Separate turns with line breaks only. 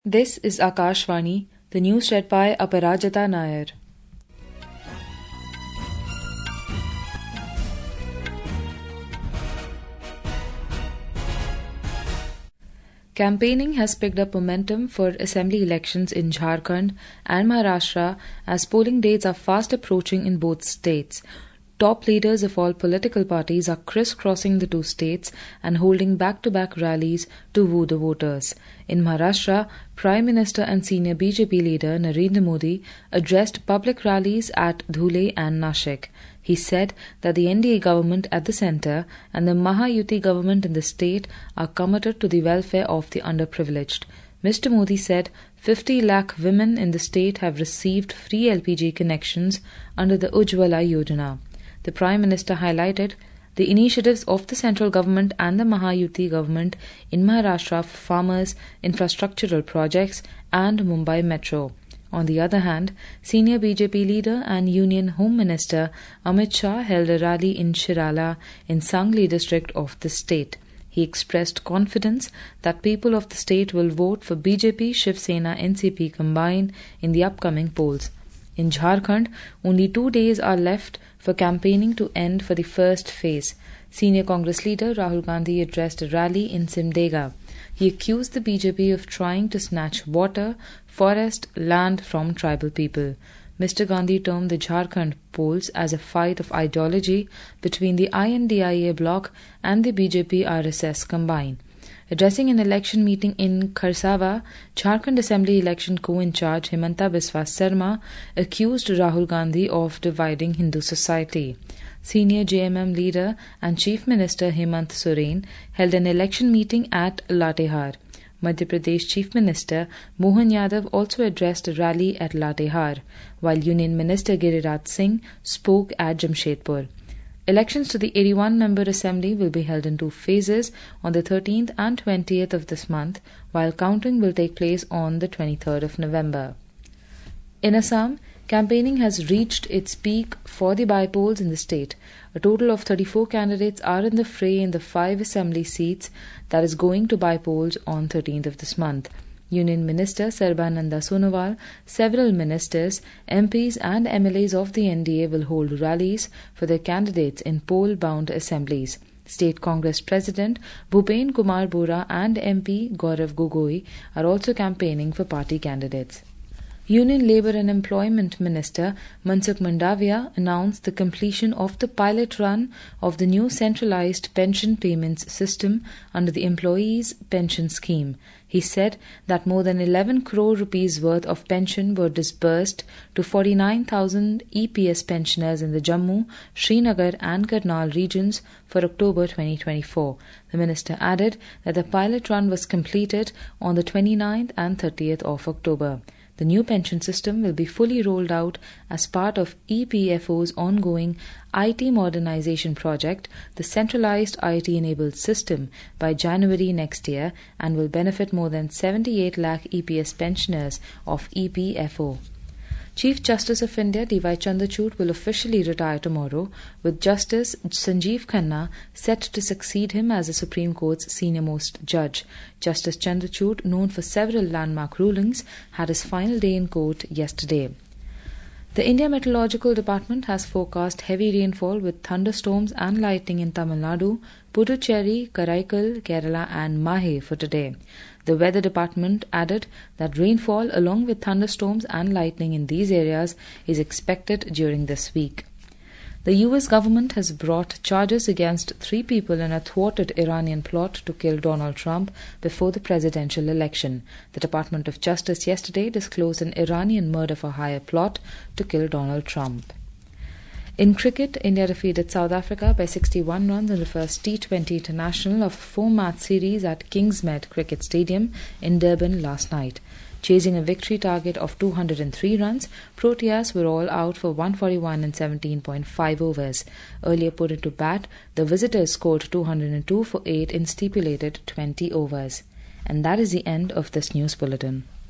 This is Akashvani, the news read by Aparajita Nair. Campaigning has picked up momentum for assembly elections in Jharkhand and Maharashtra as polling dates are fast approaching in both states. Top leaders of all political parties are crisscrossing the two states and holding back-to-back rallies to woo the voters. In Maharashtra, Prime Minister and senior BJP leader Narendra Modi addressed public rallies at Dhule and Nashik. He said that the NDA government at the centre and the Mahayuti government in the state are committed to the welfare of the underprivileged. Mr. Modi said 50 lakh women in the state have received free LPG connections under the Ujjwala Yojana. The Prime Minister highlighted the initiatives of the central government and the Mahayuti government in Maharashtra for farmers, infrastructural projects and Mumbai Metro. On the other hand, senior BJP leader and Union Home Minister Amit Shah held a rally in Shirala in Sangli district of the state. He expressed confidence that people of the state will vote for BJP, Shiv Sena, NCP combined in the upcoming polls. In Jharkhand, only 2 days are left for campaigning to end for the first phase. Senior Congress leader Rahul Gandhi addressed a rally in Simdega. He accused the BJP of trying to snatch water, forest, land from tribal people. Mr. Gandhi termed the Jharkhand polls as a fight of ideology between the INDIA bloc and the BJP RSS combined. Addressing an election meeting in Kharsawa, Jharkhand Assembly election co-in-charge Himanta Biswa Sarma accused Rahul Gandhi of dividing Hindu society. Senior JMM leader and Chief Minister Hemant Soren held an election meeting at Latehar. Madhya Pradesh Chief Minister Mohan Yadav also addressed a rally at Latehar, while Union Minister Giriraj Singh spoke at Jamshedpur. Elections to the 81-member Assembly will be held in 2 phases on the 13th and 20th of this month, while counting will take place on the 23rd of November. In Assam, campaigning has reached its peak for the by-polls in the state. A total of 34 candidates are in the fray in the 5 assembly seats that is going to by-polls on 13th of this month. Union Minister Sarbananda Sonowal, several ministers, MPs and MLAs of the NDA will hold rallies for their candidates in poll-bound assemblies. State Congress President Bhupen Kumar Bora and MP Gaurav Gogoi are also campaigning for party candidates. Union Labour and Employment Minister Mansukh Mandavia announced the completion of the pilot run of the new centralised pension payments system under the Employees' Pension Scheme. He said that more than 11 crore rupees worth of pension were disbursed to 49,000 EPS pensioners in the Jammu, Srinagar and Karnal regions for October 2024. The minister added that the pilot run was completed on the 29th and 30th of October. The new pension system will be fully rolled out as part of EPFO's ongoing IT modernization project, the centralized IT-enabled system, by January next year and will benefit more than 78 lakh EPS pensioners of EPFO. Chief Justice of India D.Y. Chandrachud will officially retire tomorrow, with Justice Sanjeev Khanna set to succeed him as the Supreme Court's senior-most judge. Justice Chandrachud, known for several landmark rulings, had his final day in court yesterday. The India Meteorological Department has forecast heavy rainfall with thunderstorms and lightning in Tamil Nadu, Puducherry, Karaikal, Kerala and Mahe for today. The Weather Department added that rainfall along with thunderstorms and lightning in these areas is expected during this week. The US government has brought charges against 3 people in a thwarted Iranian plot to kill Donald Trump before the presidential election. The Department of Justice yesterday disclosed an Iranian murder-for-hire plot to kill Donald Trump. In cricket, India defeated South Africa by 61 runs in the first T20 international of a 4-match series at Kingsmead Cricket Stadium in Durban last night. Chasing a victory target of 203 runs, Proteas were all out for 141 in 17.5 overs. Earlier put into bat, the visitors scored 202 for 8 in stipulated 20 overs. And that is the end of this news bulletin.